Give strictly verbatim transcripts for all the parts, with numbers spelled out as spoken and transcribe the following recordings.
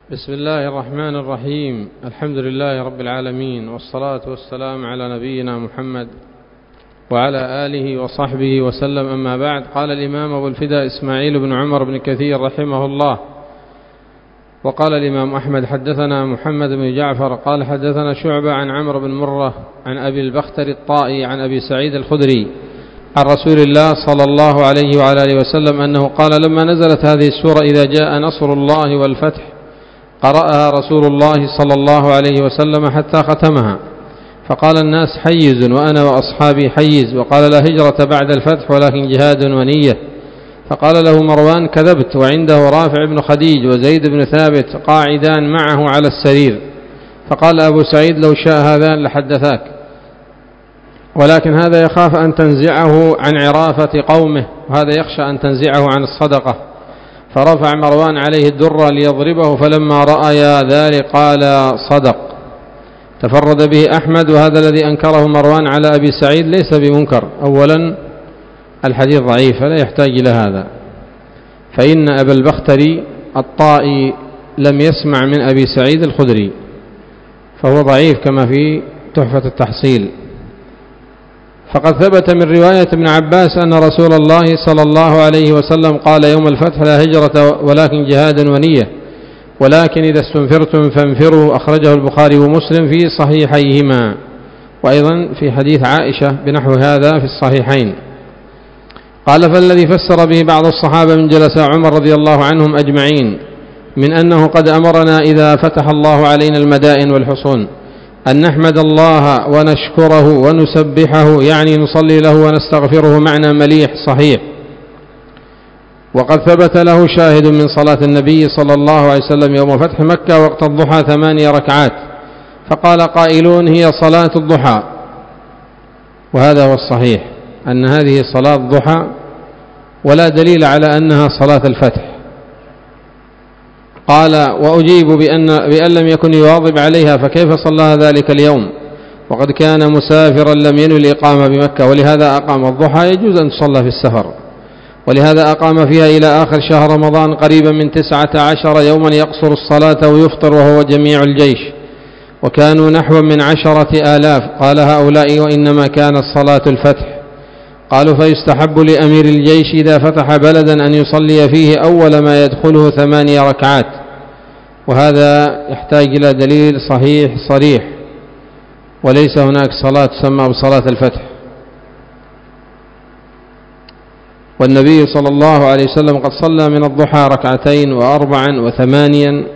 بسم الله الرحمن الرحيم. الحمد لله رب العالمين، والصلاة والسلام على نبينا محمد وعلى آله وصحبه وسلم، أما بعد. قال الإمام أبو الفداء إسماعيل بن عمر بن كثير رحمه الله: وقال الإمام أحمد حدثنا محمد بن جعفر قال حدثنا شعبة عن عمرو بن مرة عن أبي البختر الطائي عن أبي سعيد الخدري عن رسول الله صلى الله عليه وعلى آله وسلم أنه قال: لما نزلت هذه السورة إذا جاء نصر الله والفتح قرأها رسول الله صلى الله عليه وسلم حتى ختمها، فقال الناس: حيز، وأنا وأصحابي حيز. وقال: لا هجرة بعد الفتح ولكن جهاد ونية. فقال له مروان: كذبت. وعنده رافع بن خديج وزيد بن ثابت قاعدان معه على السرير. فقال أبو سعيد: لو شاء هذان لحدثاك، ولكن هذا يخاف أن تنزعه عن عرافة قومه، وهذا يخشى أن تنزعه عن الصدقة. فرفع مروان عليه الدر ليضربه، فلما رأى ذلك قال: صدق. تفرد به أحمد، وهذا الذي أنكره مروان على أبي سعيد ليس بمنكر. أولا الحديث ضعيف فلا يحتاج إلى هذا، فإن أبا البختري الطائي لم يسمع من أبي سعيد الخدري، فهو ضعيف كما في تحفة التحصيل. فقد ثبت من رواية ابن عباس أن رسول الله صلى الله عليه وسلم قال يوم الفتح: لا هجرة ولكن جهاد ونية، ولكن إذا استنفرتم فانفروا. أخرجه البخاري ومسلم في صحيحيهما، وأيضا في حديث عائشة بنحو هذا في الصحيحين. قال: فالذي فسر به بعض الصحابة من جلساء عمر رضي الله عنهم أجمعين من أنه قد أمرنا إذا فتح الله علينا المدائن والحصون أن نحمد الله ونشكره ونسبحه، يعني نصلي له ونستغفره، معنى مليح صحيح. وقد ثبت له شاهد من صلاة النبي صلى الله عليه وسلم يوم فتح مكة وقت الضحى ثمانية ركعات، فقال قائلون: هي صلاة الضحى. وهذا هو الصحيح، أن هذه صلاة الضحى، ولا دليل على أنها صلاة الفتح. قال: وأجيب بأن, بأن لم يكن يواظب عليها، فكيف صلى ذلك اليوم وقد كان مسافرا لم ينوي الإقامة بمكة؟ ولهذا أقام الضحى، يجوز أن تصلى في السفر، ولهذا أقام فيها إلى آخر شهر رمضان قريبا من تسعة عشر يوما يقصر الصلاة ويفطر وهو جميع الجيش، وكانوا نحو من عشرة آلاف. قال هؤلاء: وإنما كانت صلاة الفتح. قالوا: فيستحب لأمير الجيش إذا فتح بلدا أن يصلي فيه أول ما يدخله ثمانية ركعات، وهذا يحتاج إلى دليل صحيح صريح، وليس هناك صلاة تسمى بصلاة الفتح. والنبي صلى الله عليه وسلم قد صلى من الضحى ركعتين وأربعا وثمانيا،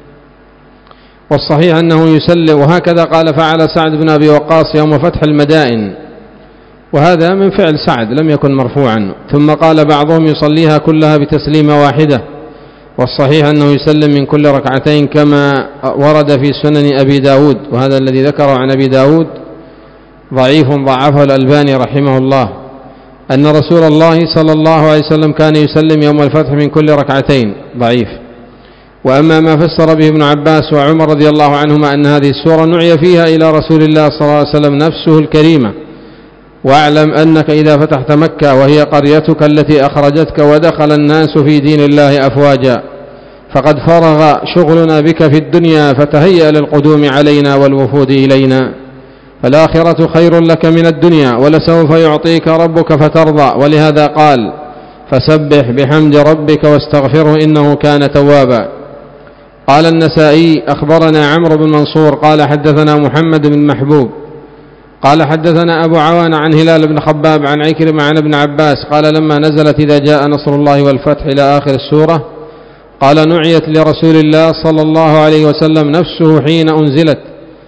والصحيح أنه يسلم. وهكذا قال فعل سعد بن أبي وقاص يوم فتح المدائن، وهذا من فعل سعد لم يكن مرفوعا. ثم قال بعضهم يصليها كلها بتسليمة واحدة، والصحيح أنه يسلم من كل ركعتين كما ورد في سنن أبي داود، وهذا الذي ذكره عن أبي داود ضعيف ضعفه الألباني رحمه الله، أن رسول الله صلى الله عليه وسلم كان يسلم يوم الفتح من كل ركعتين، ضعيف. وأما ما فسر به ابن عباس وعمر رضي الله عنهما أن هذه السورة نعي فيها إلى رسول الله صلى الله عليه وسلم نفسه الكريمة: واعلم أنك إذا فتحت مكة وهي قريتك التي أخرجتك ودخل الناس في دين الله أفواجا، فقد فرغ شغلنا بك في الدنيا، فتهيأ للقدوم علينا والوفود إلينا، فالآخرة خير لك من الدنيا، ولسوف يعطيك ربك فترضى. ولهذا قال: فسبح بحمد ربك واستغفره إنه كان توابا. قال النسائي: أخبرنا عمرو بن منصور قال حدثنا محمد بن محبوب قال حدثنا أبو عوان عن هلال بن خباب عن عكرمة عن ابن عباس قال: لما نزلت إذا جاء نصر الله والفتح إلى آخر السورة قال: نعيت لرسول الله صلى الله عليه وسلم نفسه حين أنزلت،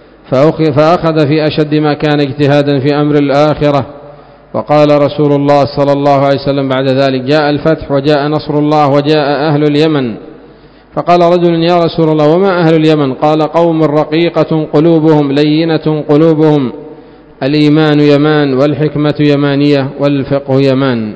فأخذ في أشد ما كان اجتهادا في أمر الآخرة. وقال رسول الله صلى الله عليه وسلم بعد ذلك: جاء الفتح وجاء نصر الله وجاء أهل اليمن. فقال رجل: يا رسول الله وما أهل اليمن؟ قال: قوم رقيقة قلوبهم لينة قلوبهم، الإيمان يمان والحكمة يمانية والفقه يمان.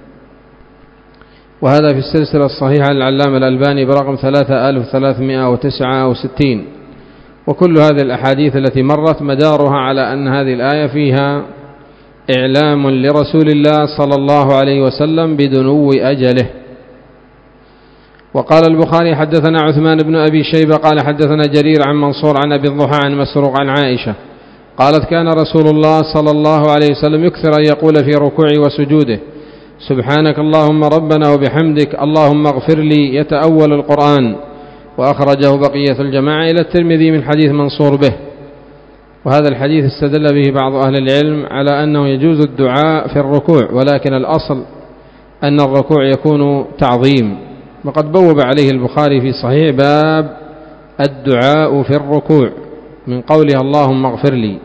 وهذا في السلسلة الصحيحة للعلامة الألباني برقم ثلاثة آلاف وثلاثمائة وتسعة وستين. وكل هذه الأحاديث التي مرت مدارها على أن هذه الآية فيها إعلام لرسول الله صلى الله عليه وسلم بدنو أجله. وقال البخاري حدثنا عثمان بن أبي شيبة قال حدثنا جرير عن منصور عن أبي الضحى عن مسروق عن عائشة قالت كان رسول الله صلى الله عليه وسلم يكثر أن يقول في ركوعه وسجوده سبحانك اللهم ربنا وبحمدك اللهم اغفر لي يتأول القرآن. وأخرجه بقية الجماعة إلى الترمذي من حديث منصور به. وهذا الحديث استدل به بعض أهل العلم على أنه يجوز الدعاء في الركوع، ولكن الأصل أن الركوع يكون تعظيم. وقد بوب عليه البخاري في صحيح باب الدعاء في الركوع من قولها اللهم اغفر لي.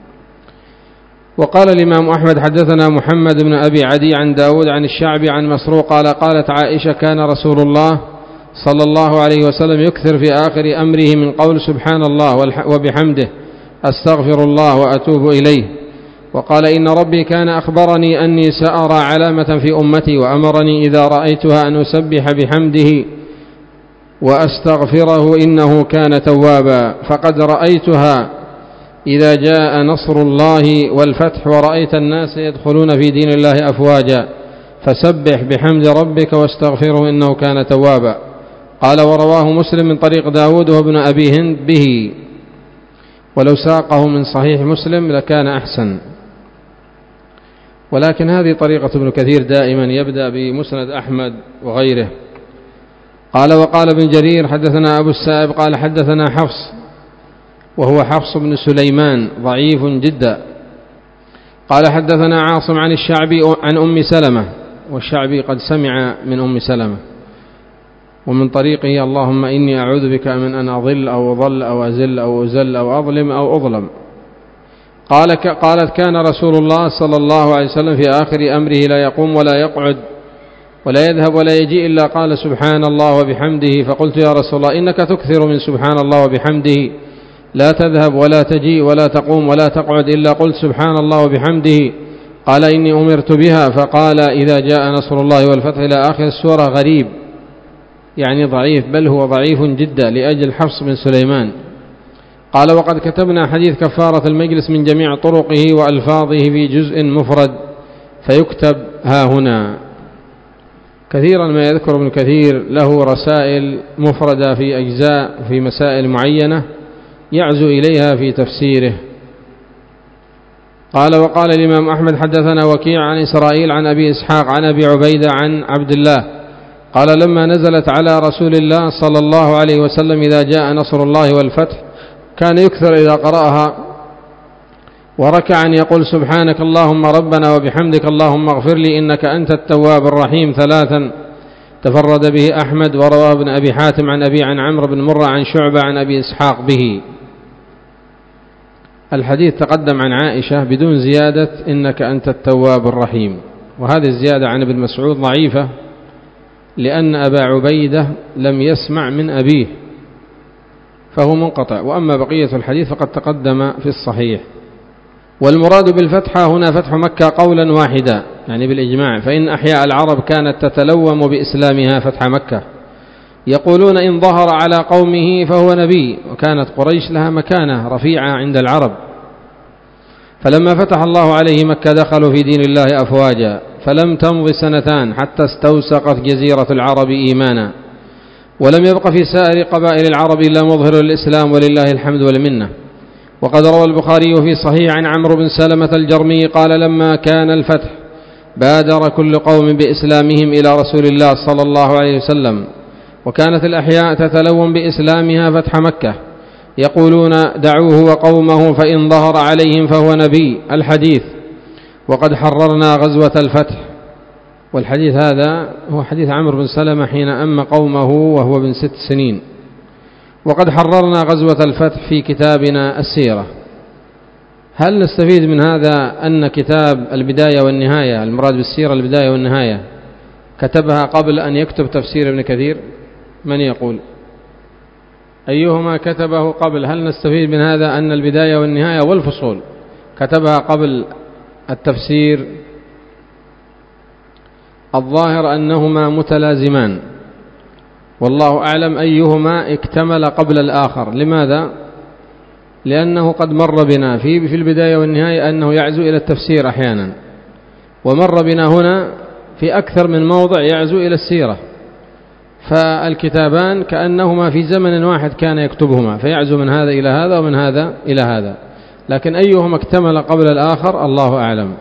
وقال الإمام أحمد حدثنا محمد بن أبي عدي عن داود عن الشعبي عن مسروق قال قالت عائشة كان رسول الله صلى الله عليه وسلم يكثر في آخر أمره من قول سبحان الله وبحمده أستغفر الله وأتوب إليه. وقال إن ربي كان أخبرني أني سأرى علامة في أمتي وأمرني إذا رأيتها أن أسبح بحمده وأستغفره إنه كان توابا. فقد رأيتها إذا جاء نصر الله والفتح ورأيت الناس يدخلون في دين الله أفواجا فسبح بحمد ربك واستغفره إنه كان توابا. قال ورواه مسلم من طريق داود وابن أبي هند به، ولو ساقه من صحيح مسلم لكان أحسن، ولكن هذه طريقة ابن كثير دائما يبدأ بمسند أحمد وغيره. قال وقال ابن جرير حدثنا أبو السائب قال حدثنا حفص وهو حفص بن سليمان ضعيف جدا قال حدثنا عاصم عن الشعبي عن أم سلمة، والشعبي قد سمع من أم سلمة ومن طريقه اللهم إني أعوذ بك من أن أضل أو أضل أو أزل أو أزل أو أظلم أو أظلم. قال قالت كان رسول الله صلى الله عليه وسلم في آخر أمره لا يقوم ولا يقعد ولا يذهب ولا يجيء إلا قال سبحان الله وبحمده. فقلت يا رسول الله إنك تكثر من سبحان الله وبحمده لا تذهب ولا تجيء ولا تقوم ولا تقعد إلا قلت سبحان الله وبحمده. قال إني أمرت بها. فقال إذا جاء نصر الله والفتح إلى آخر السورة غريب، يعني ضعيف، بل هو ضعيف جدا لأجل حفص بن سليمان. قال وقد كتبنا حديث كفارة المجلس من جميع طرقه وألفاظه في جزء مفرد فيكتب ها هنا. كثيرا ما يذكر ابن كثير له رسائل مفردة في أجزاء في مسائل معينة يعزو إليها في تفسيره. قال وقال الإمام أحمد حدثنا وكيع عن إسرائيل عن أبي إسحاق عن أبي عبيدة عن عبد الله قال لما نزلت على رسول الله صلى الله عليه وسلم إذا جاء نصر الله والفتح كان يكثر إذا قرأها وركع أن يقول سبحانك اللهم ربنا وبحمدك اللهم اغفر لي إنك أنت التواب الرحيم ثلاثا تفرد به أحمد ورواه ابن أبي حاتم عن أبي عن عمرو بن مرة عن شعبة عن أبي إسحاق به. الحديث تقدم عن عائشة بدون زيادة إنك أنت التواب الرحيم، وهذه الزيادة عن ابن مسعود ضعيفة لأن أبا عبيدة لم يسمع من أبيه فهو منقطع، وأما بقية الحديث فقد تقدم في الصحيح. والمراد بالفتحة هنا فتح مكة قولا واحدا يعني بالإجماع، فإن أحياء العرب كانت تتلوم بإسلامها فتح مكة، يقولون إن ظهر على قومه فهو نبي، وكانت قريش لها مكانة رفيعة عند العرب. فلما فتح الله عليه مكة دخلوا في دين الله أفواجا، فلم تمض سنتان حتى استوسقت جزيرة العرب إيمانا، ولم يبق في سائر قبائل العرب إلا مظهر الإسلام ولله الحمد والمنة. وقد روى البخاري في صحيح عن عمرو بن سلمة الجرمي قال لما كان الفتح بادر كل قوم بإسلامهم إلى رسول الله صلى الله عليه وسلم، وكانت الأحياء تتلوم بإسلامها فتح مكة، يقولون دعوه وقومه فإن ظهر عليهم فهو نبي. الحديث وقد حررنا غزوة الفتح. والحديث هذا هو حديث عمرو بن سلمة حين أم قومه وهو بن ست سنين. وقد حررنا غزوة الفتح في كتابنا السيرة. هل نستفيد من هذا أن كتاب البداية والنهاية، المراد بالسيرة البداية والنهاية، كتبها قبل أن يكتب تفسير ابن كثير؟ من يقول أيهما كتبه قبل؟ هل نستفيد من هذا أن البداية والنهاية والفصول كتبها قبل التفسير؟ الظاهر أنهما متلازمان، والله أعلم أيهما اكتمل قبل الآخر. لماذا؟ لأنه قد مر بنا في في البداية والنهاية أنه يعزو إلى التفسير أحيانا، ومر بنا هنا في أكثر من موضع يعزو إلى السيرة، فالكتابان كأنهما في زمن واحد كان يكتبهما، فيعزو من هذا إلى هذا ومن هذا إلى هذا، لكن أيهما اكتمل قبل الآخر الله أعلم.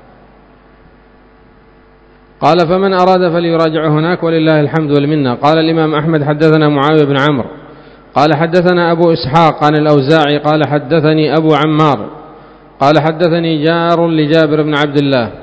قال فمن أراد فليراجع هناك ولله الحمد والمنة. قال الإمام أحمد حدثنا معاوية بن عمرو قال حدثنا أبو إسحاق عن الأوزاعي قال حدثني أبو عمار قال حدثني جار لجابر بن عبد الله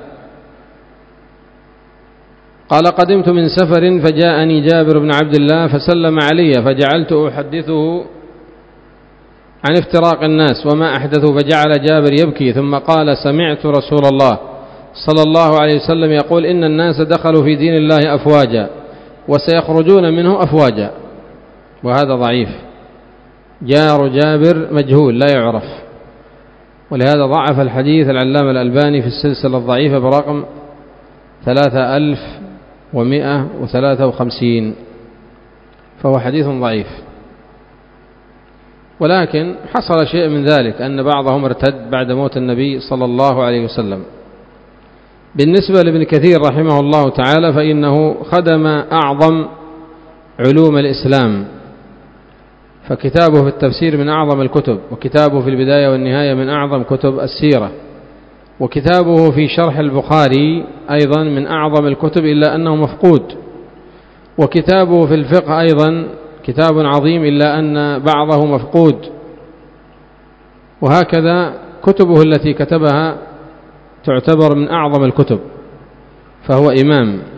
قال قدمت من سفر فجاءني جابر بن عبد الله فسلم علي فجعلت أحدثه عن افتراق الناس وما أحدثوا، فجعل جابر يبكي ثم قال سمعت رسول الله صلى الله عليه وسلم يقول إن الناس دخلوا في دين الله أفواجا وسيخرجون منه أفواجا. وهذا ضعيف، جار جابر مجهول لا يعرف، ولهذا ضعف الحديث العلامة الألباني في السلسلة الضعيفة برقم ثلاثة آلاف ومئة وثلاثة وخمسين، فهو حديث ضعيف. ولكن حصل شيء من ذلك أن بعضهم ارتد بعد موت النبي صلى الله عليه وسلم. بالنسبة لابن كثير رحمه الله تعالى فإنه خدم أعظم علوم الإسلام، فكتابه في التفسير من أعظم الكتب، وكتابه في البداية والنهاية من أعظم كتب السيرة، وكتابه في شرح البخاري أيضا من أعظم الكتب إلا أنه مفقود، وكتابه في الفقه أيضا كتاب عظيم إلا أن بعضه مفقود، وهكذا كتبه التي كتبها تعتبر من أعظم الكتب، فهو إمام